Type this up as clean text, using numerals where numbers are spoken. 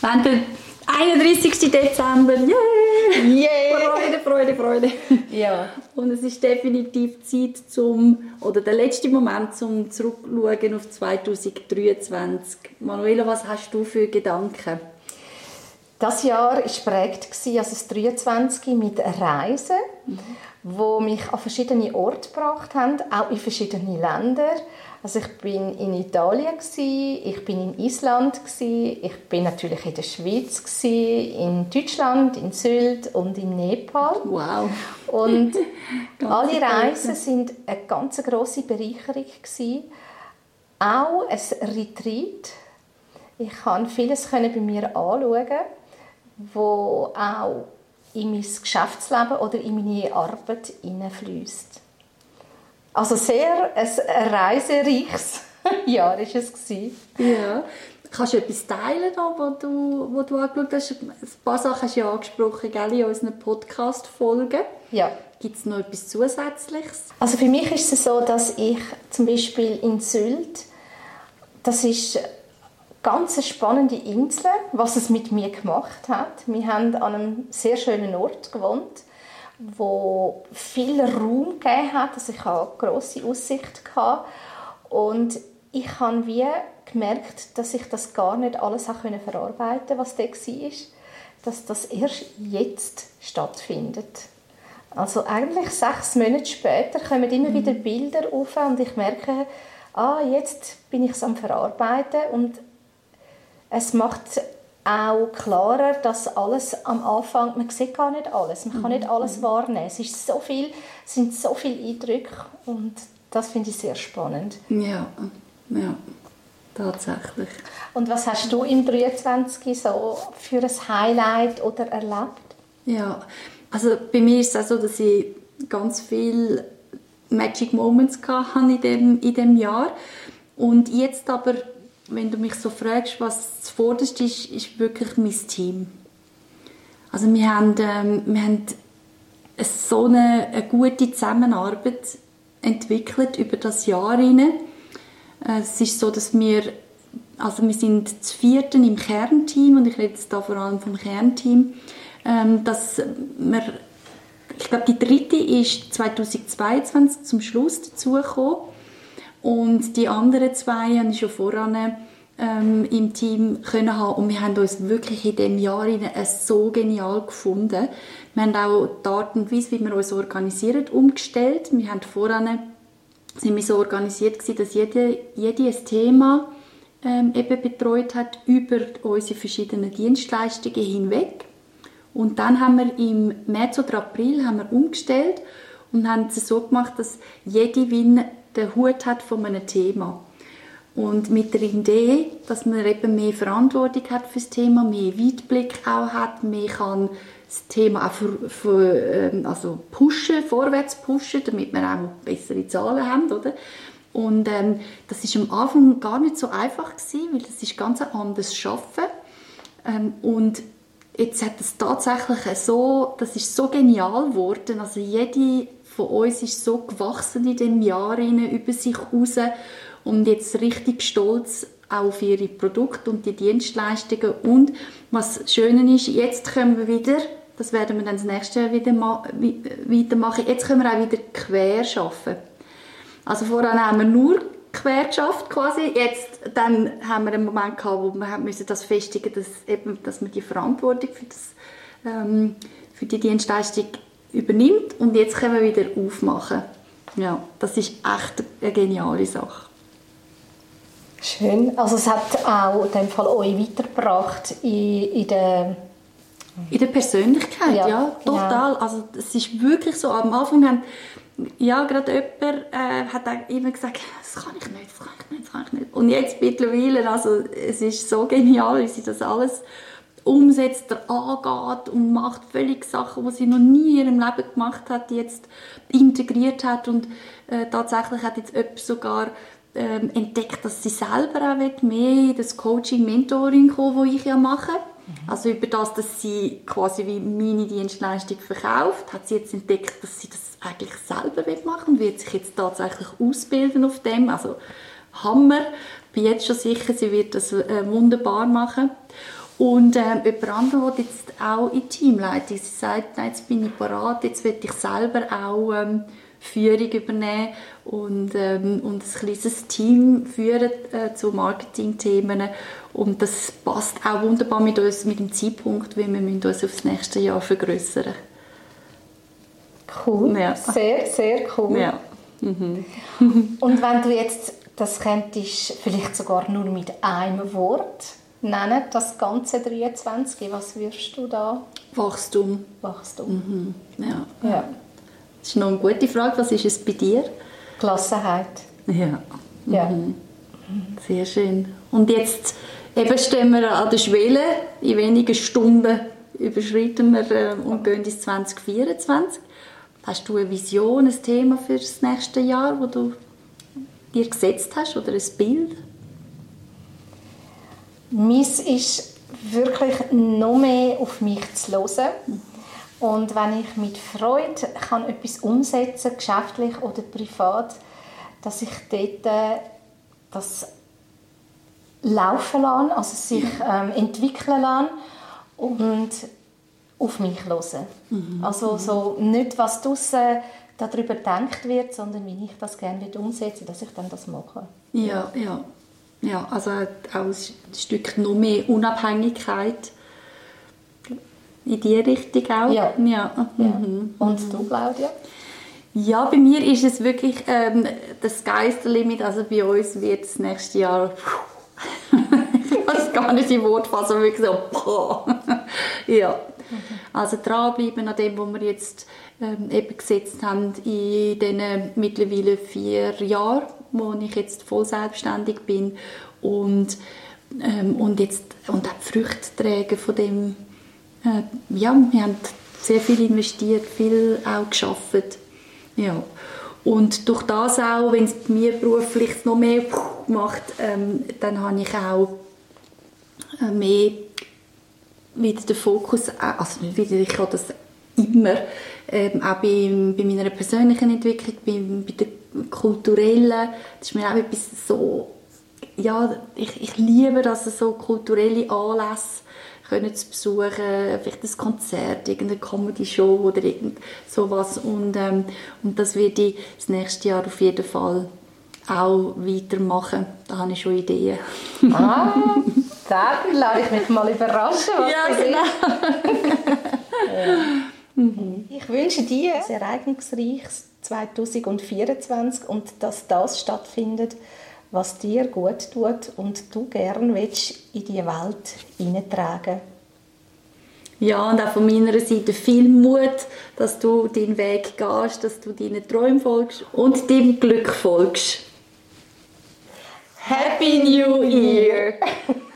Wir haben den 31. Dezember. Yeah! Yeah! Freude. Ja. Und es ist definitiv Zeit oder der letzte Moment zum Zurückschauen auf 2023. Manuela, was hast du für Gedanken? Das Jahr war geprägt, also das 23 mit Reisen, die mich an verschiedene Orte gebracht haben, auch in verschiedene Länder. Also ich bin in Italien, ich bin in Island, ich bin natürlich in der Schweiz, in Deutschland, in Sylt und in Nepal. Wow. Und alle Reisen sind eine ganz grosse Bereicherung gewesen. Auch ein Retreat. Ich konnte vieles bei mir anschauen, wo auch in mein Geschäftsleben oder in meine Arbeit hineinfließt. Also sehr ein reisereiches Jahr war es. Ja. Kannst du etwas teilen, wo du angeschaut hast? Ein paar Sachen hast du ja angesprochen, gell, in unseren Podcast-Folgen. Ja. Gibt es noch etwas Zusätzliches? Also für mich ist es so, dass ich zum Beispiel in Sylt, das ist eine ganz spannende Insel, was es mit mir gemacht hat. Wir haben an einem sehr schönen Ort gewohnt, wo viel Raum gegeben hat, also ich hatte eine grosse Aussicht gehabt. Und ich habe wie gemerkt, dass ich das gar nicht alles verarbeiten konnte, was da war, dass das erst jetzt stattfindet. Also eigentlich 6 Monate später kommen immer wieder Bilder auf und ich merke, jetzt bin ich es am Verarbeiten und es macht auch klarer, dass alles am Anfang, man sieht gar nicht alles, man kann nicht alles wahrnehmen. Es sind so viele Eindrücke und das finde ich sehr spannend. Ja, tatsächlich. Und was hast du im 23 so für ein Highlight oder erlebt? Ja, also bei mir ist es auch so, dass ich ganz viele Magic Moments hatte in dem Jahr. Und jetzt aber, wenn du mich so fragst, was zuvorderst ist, ist wirklich mein Team. Also wir haben so eine gute Zusammenarbeit entwickelt über das Jahr hinein. Es ist so, dass wir sind zu 4. im Kernteam, und ich rede jetzt da vor allem vom Kernteam, dass wir, ich glaube, die 3. ist 2022 zum Schluss dazugekommen. Und die anderen 2 haben schon voran im Team können haben. Und wir haben uns wirklich in diesem Jahr so genial gefunden. Wir haben auch die Art und Weise, wie wir uns organisieren, umgestellt. Wir haben sind wir so organisiert gewesen, dass jede ein Thema eben betreut hat über unsere verschiedenen Dienstleistungen hinweg. Und dann haben wir im März oder April umgestellt und haben es so gemacht, dass jede den Hut hat von einem Thema. Und mit der Idee, dass man eben mehr Verantwortung hat für das Thema, mehr Weitblick auch hat, mehr kann das Thema auch vorwärts pushen, damit wir auch bessere Zahlen haben, oder? Und das ist am Anfang gar nicht so einfach gewesen, weil das ist ganz ein anderes Arbeiten. Und jetzt hat es tatsächlich das ist so genial geworden. Also jede von uns ist so gewachsen in diesem Jahr über sich raus und jetzt richtig stolz auf ihre Produkte und die Dienstleistungen. Und was Schöne ist, jetzt können wir wieder, das werden wir dann das nächste Jahr wieder weitermachen, jetzt können wir auch wieder quer arbeiten. Also vorher haben wir nur quer geschafft quasi. Dann haben wir einen Moment gehabt, wo wir das festigen mussten, dass man die Verantwortung für die Dienstleistung übernimmt. Und jetzt können wir wieder aufmachen. Ja, das ist echt eine geniale Sache. Schön. Also es hat auch in dem Fall euch weitergebracht in der Persönlichkeit, ja total. Ja. Also es ist wirklich so, am Anfang gerade jemand hat immer gesagt, das kann ich nicht. Und jetzt mittlerweile, also es ist so genial, wie sie das alles umsetzt, angeht und macht völlig Sachen, die sie noch nie in ihrem Leben gemacht hat, jetzt integriert hat. Und tatsächlich hat jetzt jemand sogar entdeckt, dass sie selber auch mehr in das Coaching-Mentoring kommen, das ich ja mache. Also über das, dass sie quasi wie meine Dienstleistung verkauft, hat sie jetzt entdeckt, dass sie das eigentlich selber machen will und wird sich jetzt tatsächlich ausbilden auf dem. Also Hammer. Ich bin jetzt schon sicher, sie wird das wunderbar machen. Und jemand anderes will jetzt auch in die Teamleitung. Sie sagt, nein, jetzt bin ich bereit, jetzt will ich selber auch Führung übernehmen und ein kleines Team führen zu Marketingthemen. Und das passt auch wunderbar mit uns, mit dem Zeitpunkt, weil wir uns auf das nächste Jahr vergrössern. Cool, ja. Sehr, sehr cool. Ja. Und wenn du jetzt das könntest, vielleicht sogar nur mit einem Wort nennen, das ganze 23, was würdest du da? Wachstum. Ja. Das ist noch eine gute Frage. Was ist es bei dir? Gelassenheit. Ja. Ja. Sehr schön. Und jetzt eben stehen wir an der Schwelle. In wenigen Stunden überschreiten wir und gehen ins 2024. Hast du eine Vision, ein Thema für das nächste Jahr, das du dir gesetzt hast, oder ein Bild? Meins ist wirklich noch mehr auf mich zu hören. Und wenn ich mit Freude kann etwas umsetzen kann, geschäftlich oder privat, dass ich dort das laufen lasse, also sich entwickeln lasse und auf mich hören. Also so nicht, was draussen darüber gedacht wird, sondern wie ich das gerne umsetzen will, dass ich dann das mache. Ja, also auch ein Stück noch mehr Unabhängigkeit in diese Richtung auch. Ja. Und du, Claudia? Ja, bei mir ist es wirklich das Sky's the limit. Also bei uns wird es nächstes Jahr ich weiß gar nicht in Wort fassen, aber wirklich so ja. Also dranbleiben an dem, was wir jetzt eben gesetzt haben in diesen mittlerweile 4 Jahren, wo ich jetzt voll selbstständig bin und auch die Früchte tragen von dem. Wir haben sehr viel investiert, viel auch gearbeitet. Ja. Und durch das auch, wenn es bei mir beruflich noch mehr macht, dann habe ich auch mehr wieder den Fokus, also nicht wieder, ich habe das immer, auch bei meiner persönlichen Entwicklung, bei der kulturellen, das ist mir auch etwas so, ja, ich liebe das, so kulturelle Anlässe können zu besuchen, vielleicht ein Konzert, irgendeine Comedy-Show oder irgend sowas und das werde ich das nächste Jahr auf jeden Fall auch weitermachen. Da habe ich schon Ideen. Dann lasse ich mich mal überraschen, was das ist. Ich wünsche dir ein ereignisreiches 2024 und dass das stattfindet, was dir gut tut und du gerne willst in die Welt hineintragen. Ja, und auch von meiner Seite viel Mut, dass du deinen Weg gehst, dass du deinen Träumen folgst und deinem Glück folgst. Happy New Year!